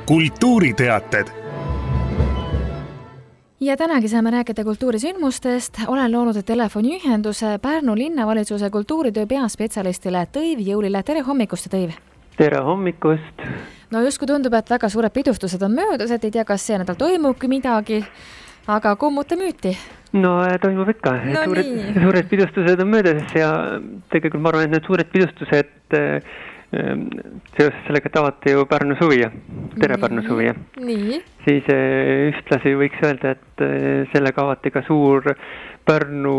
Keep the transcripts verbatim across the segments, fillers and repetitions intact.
kultuuriteated. Ja tänagi saame rääkida kultuurisündmustest. Olen loonud telefoniühenduse Pärnu linnavalitsuse kultuuritöö peaspetsialistile Tõiv Jõulile. Tere hommikust, Tõiv! Tere hommikust! No justkui tundub, et väga suured pidustused on möödas, et ei tea, kas see nädal toimubki midagi, aga kummuta müüti. No toimub ikka. No suured, nii. suured pidustused on möödas ja tegelikult ma arvan, et need suured pidustused seoses sellega, et avati ju Pärnu suvia. Tere nii, Pärnu suvia. Nii. Siis ühtlasi võiks öelda, et sellega avati ka suur Pärnu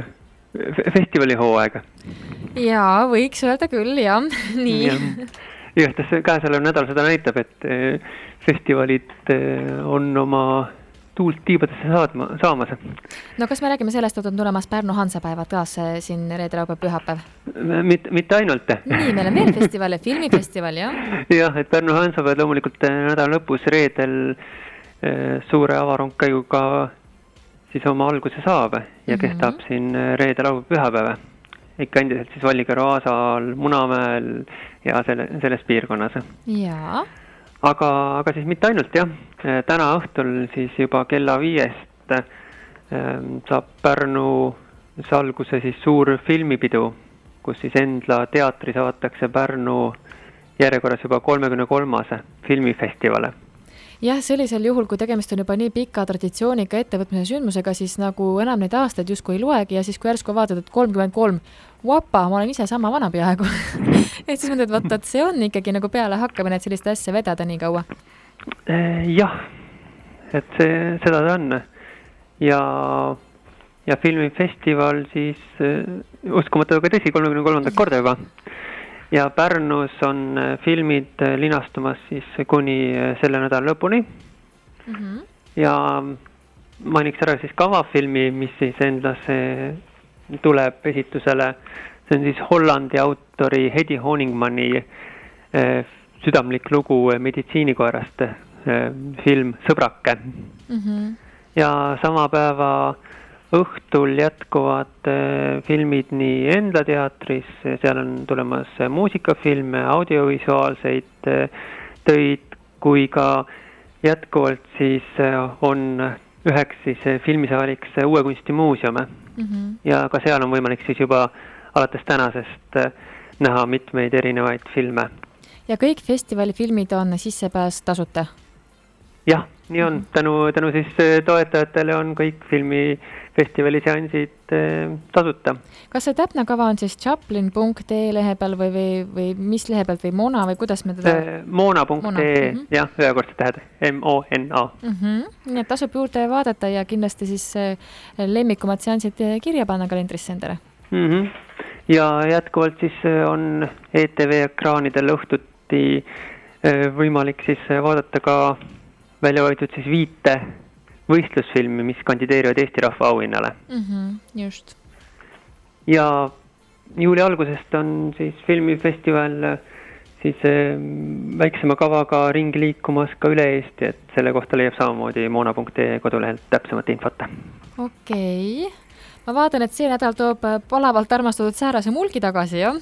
festivali hooaega. Jaa, võiks öelda küll, jah. Nii. Ja. Igatahes käesolev nädal seda näitab, et festivalid on oma tuult tiibadesse saadma, saamas. No kas me räägime sellest, et on tulemas Pärnu Hansapäevad taas siin reede, laupäev, pühapäev? Mitte, mitte ainult. Nii, meil on veel festival, filmifestival, jah? Jah, et Pärnu Hansapäevad loomulikult nädala lõpus reedel suure avarongkäiguga siis oma alguse saab ja kestab mm-hmm. siin reede, laupäev, pühapäev. Ikka endiselt siis Vallikäru Aasal, Munamäel ja selle, selles piirkonnas. Jaa. Aga, aga siis mitte ainult, jah. Täna õhtul siis juba kella viiest saab Pärnus alguse siis suur filmipidu, kus siis Endla teatris avatakse Pärnu järjekorras juba kolmekümne kolmas filmifestivale. Jah, sellisel juhul, kui tegemist on juba nii pika traditsiooniga ettevõtmise sündmusega, siis nagu enam neid aastaid justkui ei loegi ja siis kui järsku vaatad, et kolmkümmend kolm, vapa, ma olen ise sama vana peaaegu. Et siis mõtled, võtta, et see on ikkagi nagu peale hakkamine, et sellist asja vedada nii kaua. Jah, et see, seda ta on. Ja, ja filmifestival siis uskumatu ka tõsi kolmekümne kolmandat korda juba. Ja Pärnus on filmid linastumas siis kuni selle nädala lõpuni. Mm-hmm. Ja mainiks ära siis kavafilmi, mis siis Endlasse tuleb esitusele. See on siis Hollandi autori Hedi Honigmanni südamlik lugu meditsiinikoerast film Sõbrake. Mm-hmm. Ja sama päeva õhtul jätkuvad filmid nii Endla teatris, seal on tulemas muusikafilme, audiovisuaalseid töid, kui ka jätkuvalt siis on üheks siis filmisaaliks Uue kunsti muuseum. Mm-hmm. Ja ka seal on võimalik siis juba alates tänasest näha mitmeid erinevaid filme. Ja kõik festivali-filmid on sissepääs tasuta? Jah, nii on. Tänu, tänu siis toetajatele on kõik filmifestivali seansid tasuta. Kas see täpne kava on siis chaplin punkt ee lehe peal või, või, või mis lehe pealt või Mona või kuidas me teda... Mona punkt ee, mm-hmm. jah, ühekordsed tähed, M O N A. Mm-hmm. Nii et tasub juurde vaadata ja kindlasti siis lemmikumad seansid kirja panna kalendrisse endale. Mm-hmm. Ja jätkuvalt siis on E T V ekraanidel õhtuti võimalik siis vaadata ka välja võetud siis viite võistlusfilmi, mis kandideerivad Eesti Rahva auhinnale. Mm-hmm, just. Ja juuli algusest on siis filmifestival siis väiksema kavaga ringi liikumas ka üle Eesti, et selle kohta leiab samamoodi moona punkt ee kodulehelt täpsemat infot. Okei. Ma vaatan, et see nädal toob palavalt armastatud säärase mulgi tagasi, jah?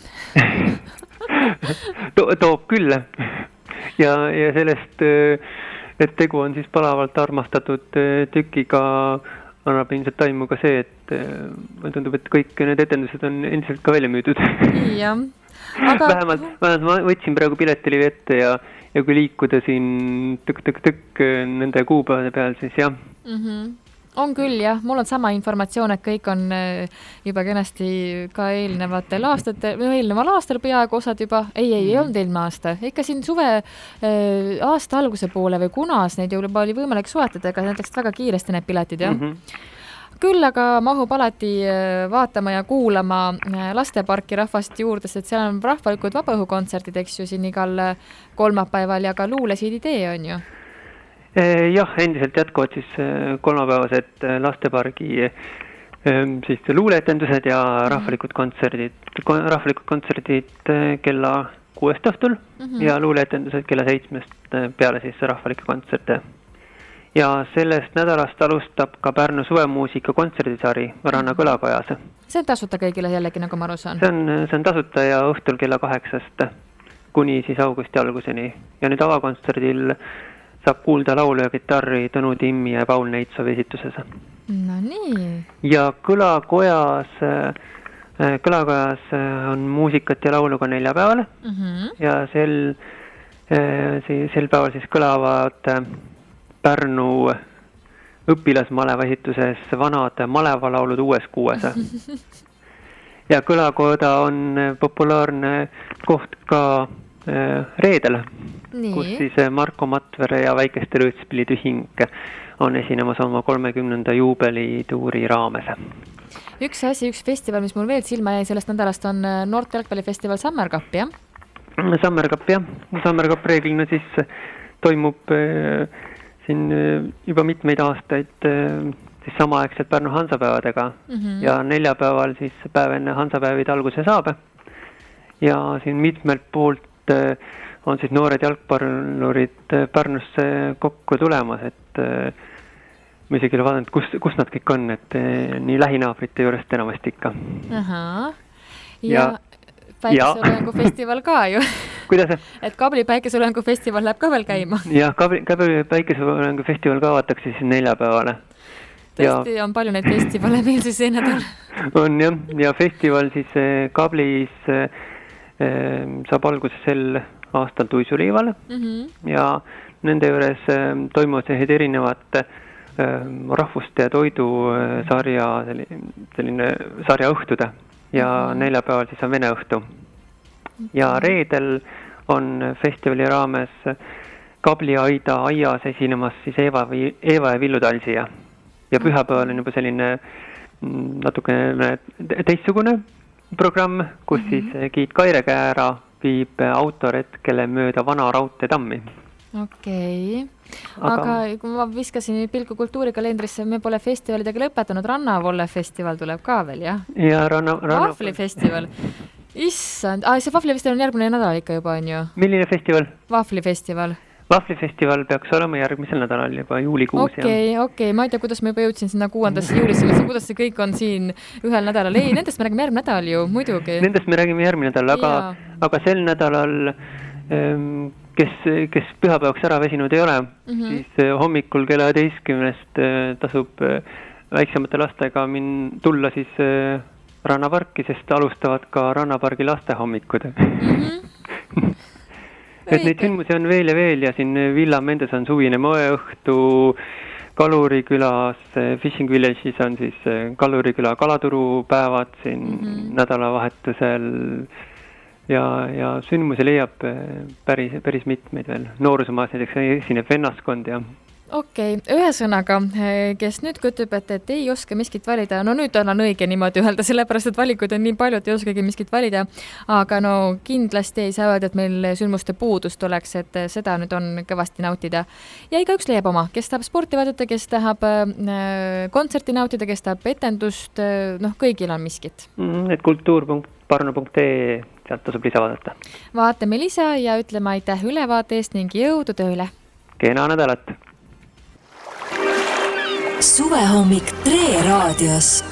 to- toob küll. Ja, ja sellest... et tegu on siis palavalt armastatud tükiga, annab ilmselt taimu ka see, et tundub, et kõik need etendused on endiselt ka välja müüdud. Jah. Aga... Vähemalt, vähemalt ma võtsin praegu piletili ette ja, ja kui liikuda siin tõk-tõk-tõk nende kuupäevade peal, siis jah. Mm-hmm. On küll, jah. Mul on sama informatsioon, et kõik on juba kenasti ka eelnevatel aastatel, eelneval aastal peaaegu osad juba, ei, ei, ei olnud eelmine aasta. Ikka siin suve aasta alguse poole või kunas neid juba oli võimalik soetada, ega näiteks väga kiiresti need piletid, jah. Mm-hmm. Küll aga mahub alati vaatama ja kuulama lasteparki rahvast juurdes, et seal on rahvalikud vabaõhukontserdid, eks ju, siin igal kolmapäeval ja ka luulesiid idee on ju. Jah, endiselt jätkuvad siis kolmapäevased lastepargi siis luuleetendused ja rahvalikud kontserdid, rahvalikud kontserdid kella kuuest õhtul mm-hmm. ja luuleetendused kella seitsmest peale siis rahvalike kontserte. Ja sellest nädalast alustab ka Pärnu suvemuusika kontserdisari Ranna kõlakojas. See on tasuta kõigile jällegi, nagu ma aru saan? See on, see on tasuta ja õhtul kella kaheksast kuni siis augusti alguseni. Ja nüüd avakontserdil saab kuulda laulu ja kitarri Tõnu Timmi ja Paul Neitsovi esituses. No nii. Ja kõlakojas, kõlakojas on muusikat ja laulu ka neljapäeval mm-hmm. ja sel, sel päeval siis kõlavad Pärnu õpilasmaleva esituses vanad malevalaulud uues kuues. Ja kõlakoda on populaarne koht ka reedel, nii. Kus siis Marko Matvere ja Väikeste Röötspillide Ühing on esinemas oma kolmekümnenda juubelituuri raames. Üks asi, üks festival, mis mul veel silma jäi sellest nädalast, on Noorte jalgpallifestival Summer Cup, jah? Summer Cup, jah. Summer Cup reeglina siis toimub äh, siin juba mitmeid aastaid äh, siis samaaegselt Pärnu Hansapäevadega mm-hmm. ja neljapäeval siis päev enne Hansapäevide alguse saab. Ja siin mitmelt poolt on siis noored jalgpallurid Pärnusse kokku tulemas, et ma isegi ei vaadanud, kus, kus nad kõik on, et nii lähinaabrite juurest enamasti ikka. Ahaa. Ja, ja Päikeseolängu festival ka ju. Kuidas? Et Kabli Päikeseolängu festival läheb ka veel käima. Ja, Kabli, Kabli Päikeseolängu festival ka vaataks siis neljapäevale. Tõesti ja... on palju neid festivale meil siis see nädal. On jah, ja festival siis Kablis saab alguse sel aastal Tuisuliival mm-hmm. ja nende juures toimuvad sellised erinevad rahvuste ja toidu sarja, selline sarja õhtude ja mm-hmm. neljapäeval siis on vene õhtu. Ja reedel on festivali raames Kabli Aida aias esinemas siis Eeva, Eeva ja Villu Talsija. Ja pühapäeval on juba selline natukene teistsugune programm, kus mm-hmm. siis Kiit Kaire Käära viib autoretkele mööda vana raudteetammi. Okei. Okay. Aga... aga kui ma viskasin pilku kultuurikalendrisse, me pole festivalidega lõpetanud. Rannavolle festival tuleb ka veel, jah? Ja ranna... ranna... Vahvlifestival. Issand. Ah, see Vahvlifestival on järgmine nädal ikka juba, on ju? Milline festival? Vahvlifestival. Vahvlifestival peaks olema järgmisel nädalal juba juulikuus. Okei, okei, okay. Ma ei tea, kuidas ma juba jõudsin sinna kuuendasse juulisse, kuidas see kõik on siin ühel nädalal. Ei, nendest me räägime järgmine nädal ju, muidugi. Nendest me räägime järgmine nädal, aga, aga sel nädalal, kes, kes pühapäevaks ära väsinud ei ole, mm-hmm. siis hommikul kella teistkümnest tasub väiksemate lastega min, tulla siis rannaparki, sest alustavad ka rannapargi laste hommikud. Mm-hmm. Et neid sündmusi on veel ja veel ja siin Villa Mendes on suvine moeõhtu, Kalurikülas, Fishing Village'is on siis Kaluriküla kalaturupäevad siin mm-hmm. nädalavahetusel ja, ja sündmusi leiab päris, päris mitmeid veel. Noorusemaas näiteks esineb vennaskond ja Okei, okay. Ühesõnaga, kes nüüd kütub, et, et ei oska miskit valida, no nüüd on õige niimoodi öelda, sellepärast, et valikuid on nii palju, et ei oskagi miskit valida, aga no kindlasti ei saa öelda, et meil sündmuste puudust oleks, et seda nüüd on kõvasti nautida. Ja iga üks leiab oma, kes tahab sporti vaadata, kes tahab äh, kontserti nautida, kes tahab etendust, noh, kõigil on miskit. Mm, et kultuur punkt parnu punkt ee, sealt tasub lisa vaadata. Vaatame lisa ja ütleme aitäh ülevaate eest ning jõudu tööle. Kena nädalat! Suvehommik Tre raadios.